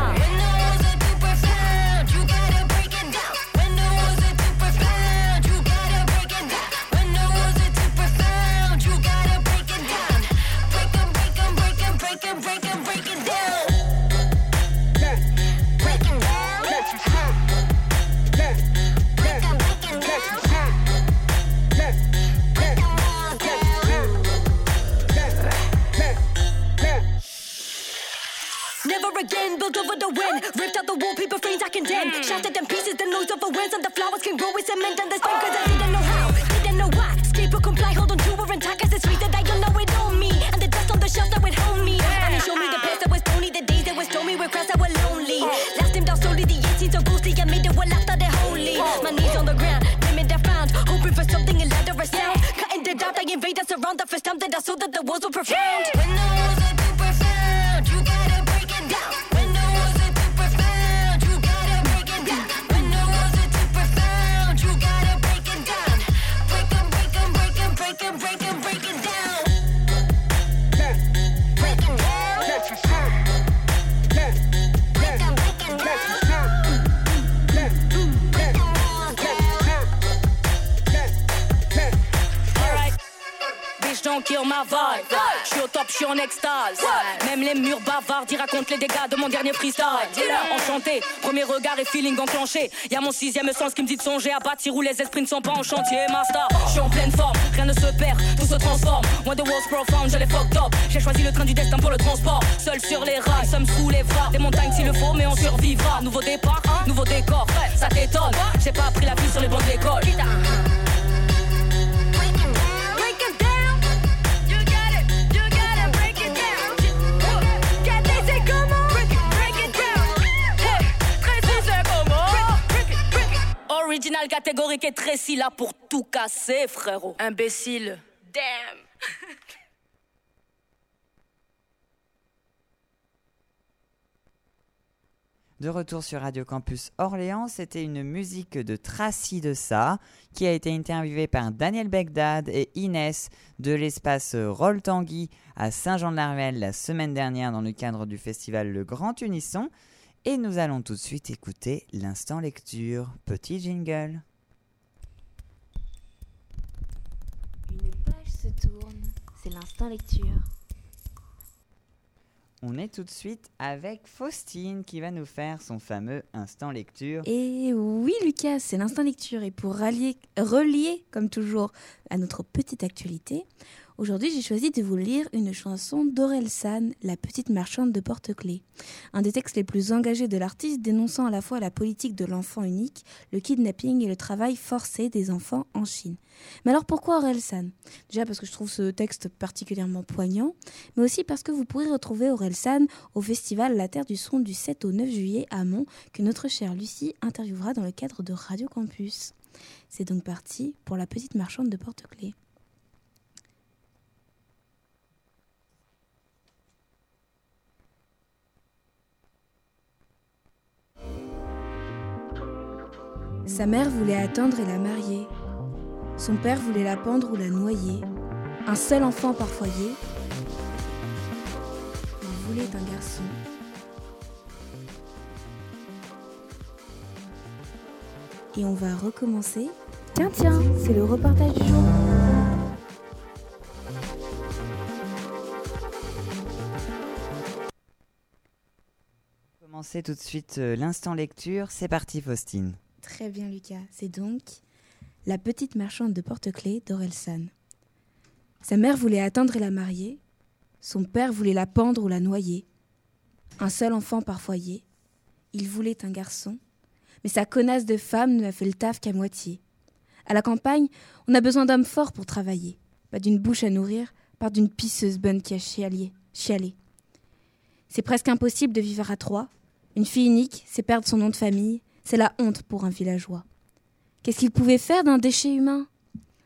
Again, built over the wind. Ripped out the wallpaper frames I condemned. Shattered them pieces, the noise of the winds. And the flowers can grow with cement and the spine. Cause I didn't know how, didn't know why. Escape or comply, hold on to her intact. As it's sweet that I don't know it on me. And the dust on the shelf that would hold me. And they showed me the past that was stony. The days that were stormy were crowds that were lonely. Last him down slowly, the years seemed so ghostly. I made it well after the holy. My knees on the ground, limit I found. Hoping for something in light or a sound. Cutting the doubt, I invade us around. The first time that I saw that the walls were profound. When the walls are too profound, you gotta break it down. Don't kill my vibe. J'suis au top, j'suis en extase. Même les murs bavards y racontent les dégâts de mon dernier freestyle. Enchanté, premier regard et feeling enclenché. Y'a mon sixième sens qui me dit de songer à bâtir où les esprits ne sont pas en chantier. Master, j'suis en pleine forme, rien ne se perd, tout se transforme. Moi de walls profound, je l'ai fucked up. J'ai choisi le train du destin pour le transport. Seul sur les rails, ça me soulèvera. Des montagnes s'il le faut, mais on survivra. Nouveau départ, nouveau décor, ça t'étonne. J'ai pas appris la vie sur les bancs de l'école. Original, catégorique et précis, là pour tout casser, frérot. Imbécile. Damn. De retour sur Radio Campus Orléans, c'était une musique de Tracy de Sa qui a été interviewée par Daniel Begdad et Inès de l'espace Roll Tanguy à Saint-Jean-de-la-Ruelle la semaine dernière dans le cadre du festival Le Grand Unisson. Et nous allons tout de suite écouter l'instant lecture. Petit jingle. Une page se tourne, c'est l'instant lecture. On est tout de suite avec Faustine qui va nous faire son fameux instant lecture. Et oui Lucas, c'est l'instant lecture. Et pour rallier, relier, comme toujours, à notre petite actualité, aujourd'hui j'ai choisi de vous lire une chanson d'Orelsan, la petite marchande de porte-clés. Un des textes les plus engagés de l'artiste dénonçant à la fois la politique de l'enfant unique, le kidnapping et le travail forcé des enfants en Chine. Mais alors pourquoi Orelsan ? Déjà parce que je trouve ce texte particulièrement poignant, mais aussi parce que vous pourrez retrouver Orelsan au festival La Terre du Son du sept au neuf juillet à Mons, que notre chère Lucie interviewera dans le cadre de Radio Campus. C'est donc parti pour la petite marchande de porte-clés. Sa mère voulait attendre et la marier. Son père voulait la pendre ou la noyer. Un seul enfant par foyer. Il voulait un garçon. Et on va recommencer. Tiens, tiens, c'est le reportage du jour. Commencez tout de suite euh, l'instant lecture. C'est parti, Faustine. Très bien, Lucas. C'est donc La petite marchande de porte-clés d'Orelsan. Sa mère voulait attendre et la marier. Son père voulait la pendre ou la noyer. Un seul enfant par foyer. Il voulait un garçon. Mais sa connasse de femme ne a fait le taf qu'à moitié. À la campagne, on a besoin d'hommes forts pour travailler. Pas d'une bouche à nourrir, pas d'une pisseuse bonne qui a chialé. chialé. C'est presque impossible de vivre à trois. Une fille unique, c'est perdre son nom de famille. C'est la honte pour un villageois. Qu'est-ce qu'il pouvait faire d'un déchet humain ?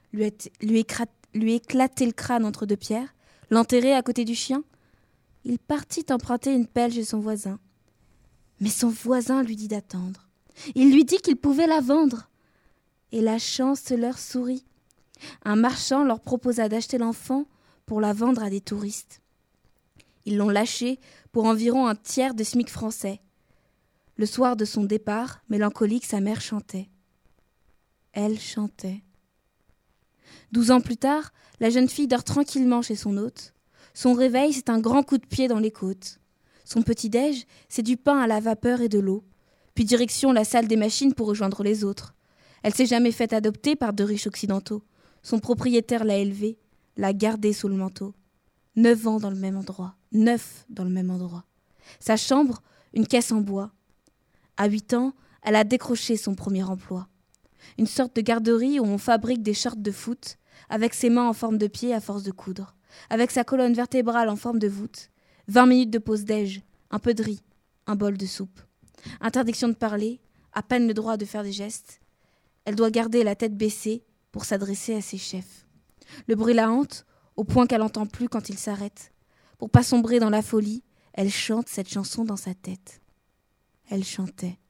lui, être, lui, écra- lui éclater le crâne entre deux pierres, l'enterrer à côté du chien. Il partit emprunter une pelle chez son voisin. Mais son voisin lui dit d'attendre. Il lui dit qu'il pouvait la vendre. Et la chance leur sourit. Un marchand leur proposa d'acheter l'enfant pour la vendre à des touristes. Ils l'ont lâchée pour environ un tiers de SMIC français. Le soir de son départ, mélancolique, sa mère chantait. Elle chantait. Douze ans plus tard, la jeune fille dort tranquillement chez son hôte. Son réveil, c'est un grand coup de pied dans les côtes. Son petit-déj, c'est du pain à la vapeur et de l'eau. Puis direction la salle des machines pour rejoindre les autres. Elle s'est jamais faite adopter par de riches occidentaux. Son propriétaire l'a élevée, l'a gardée sous le manteau. Neuf ans dans le même endroit, neuf dans le même endroit. Sa chambre, une caisse en bois. À huit ans, elle a décroché son premier emploi. Une sorte de garderie où on fabrique des shorts de foot, avec ses mains en forme de pied à force de coudre, avec sa colonne vertébrale en forme de voûte, vingt minutes de pause déj, un peu de riz, un bol de soupe. Interdiction de parler, à peine le droit de faire des gestes. Elle doit garder la tête baissée pour s'adresser à ses chefs. Le bruit la hante, au point qu'elle n'entend plus quand il s'arrête. Pour pas sombrer dans la folie, elle chante cette chanson dans sa tête. Elle chantait.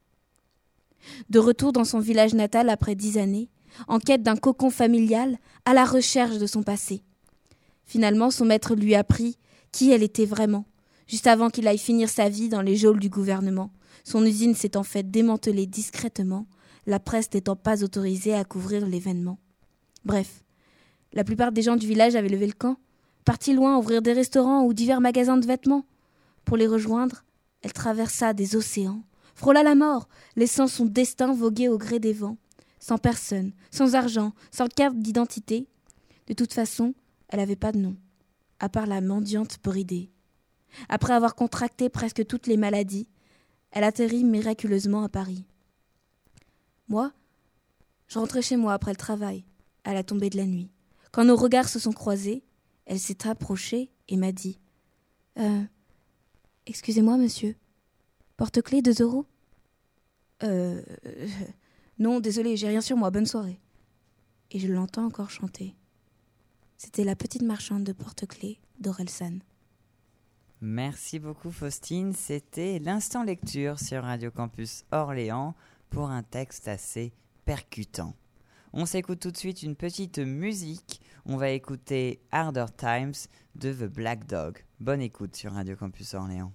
De retour dans son village natal après dix années, en quête d'un cocon familial, à la recherche de son passé. Finalement, son maître lui apprit qui elle était vraiment, juste avant qu'il aille finir sa vie dans les geôles du gouvernement. Son usine s'est en fait démantelée discrètement, la presse n'étant pas autorisée à couvrir l'événement. Bref, la plupart des gens du village avaient levé le camp, partis loin ouvrir des restaurants ou divers magasins de vêtements. Pour les rejoindre, elle traversa des océans, frôla la mort, laissant son destin voguer au gré des vents, sans personne, sans argent, sans carte d'identité. De toute façon, elle n'avait pas de nom, à part la mendiante bridée. Après avoir contracté presque toutes les maladies, elle atterrit miraculeusement à Paris. Moi, je rentrais chez moi après le travail, à la tombée de la nuit. Quand nos regards se sont croisés, elle s'est approchée et m'a dit euh, « Excusez-moi, monsieur, porte-clés deux euros ?»« Euh... Non, désolé, j'ai rien sur moi, bonne soirée. » Et je l'entends encore chanter. C'était la petite marchande de porte-clés d'Orelsan. Merci beaucoup Faustine, c'était l'instant lecture sur Radio Campus Orléans pour un texte assez percutant. On s'écoute tout de suite une petite musique, on va écouter Harder Times de The Black Dog. Bonne écoute sur Radio Campus Orléans.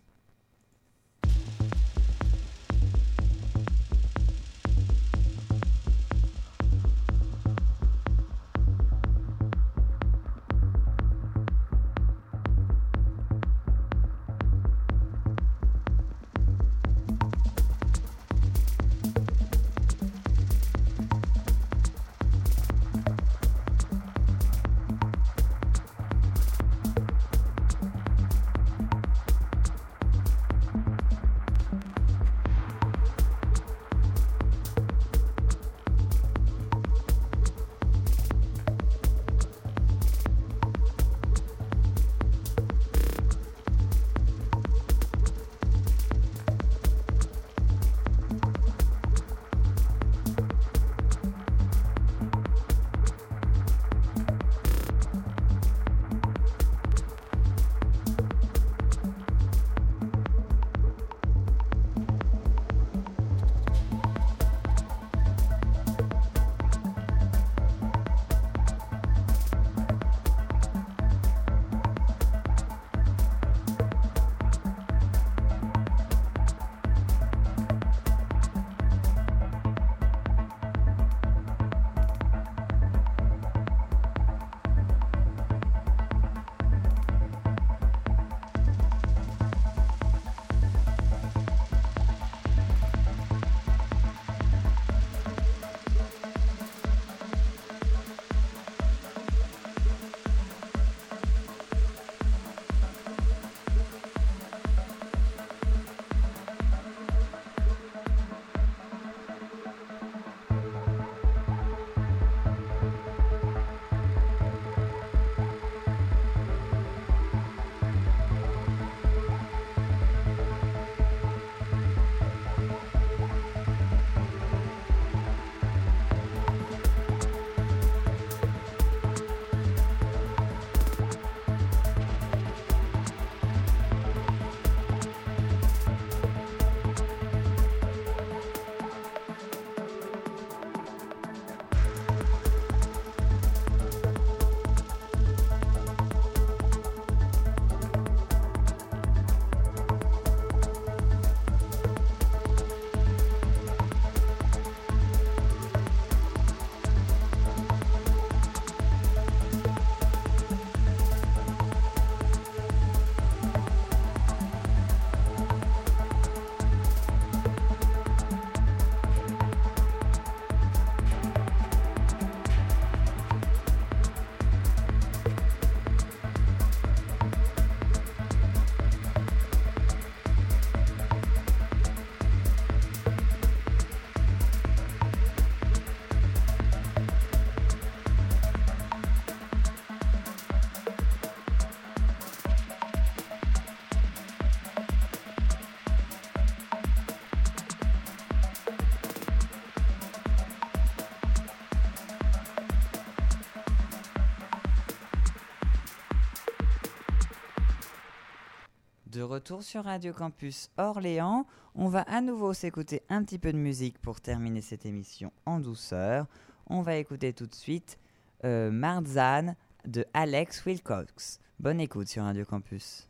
De retour sur Radio Campus Orléans, on va à nouveau s'écouter un petit peu de musique pour terminer cette émission en douceur. On va écouter tout de suite euh, Marzanne de Alex Wilcox. Bonne écoute sur Radio Campus.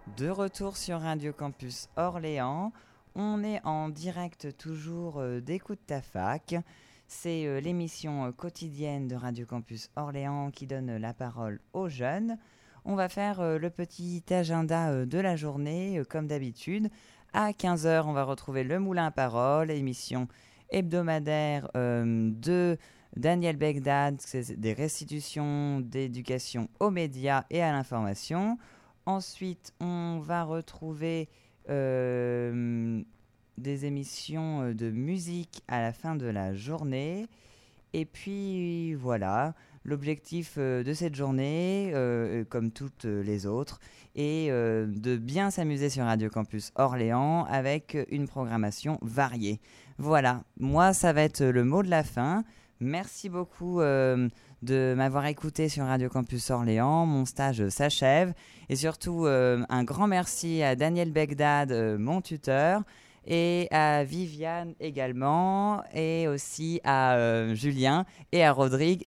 De retour sur Radio Campus Orléans. On est en direct toujours euh, d'Écoute ta fac. C'est euh, l'émission euh, quotidienne de Radio Campus Orléans qui donne la parole aux jeunes. On va faire euh, le petit agenda euh, de la journée, euh, comme d'habitude. À quinze heures, on va retrouver le Moulin à Parole, émission hebdomadaire euh, de Daniel Begdad, c'est des restitutions d'éducation aux médias et à l'information. Ensuite, on va retrouver euh, des émissions de musique à la fin de la journée. Et puis voilà, l'objectif euh, de cette journée, euh, comme toutes les autres, est euh, de bien s'amuser sur Radio Campus Orléans avec une programmation variée. Voilà, moi ça va être le mot de la fin. Merci beaucoup euh, de m'avoir écouté sur Radio Campus Orléans. Mon stage s'achève. Et surtout, euh, un grand merci à Daniel Begdad, euh, mon tuteur, et à Viviane également, et aussi à euh, Julien et à Rodrigue,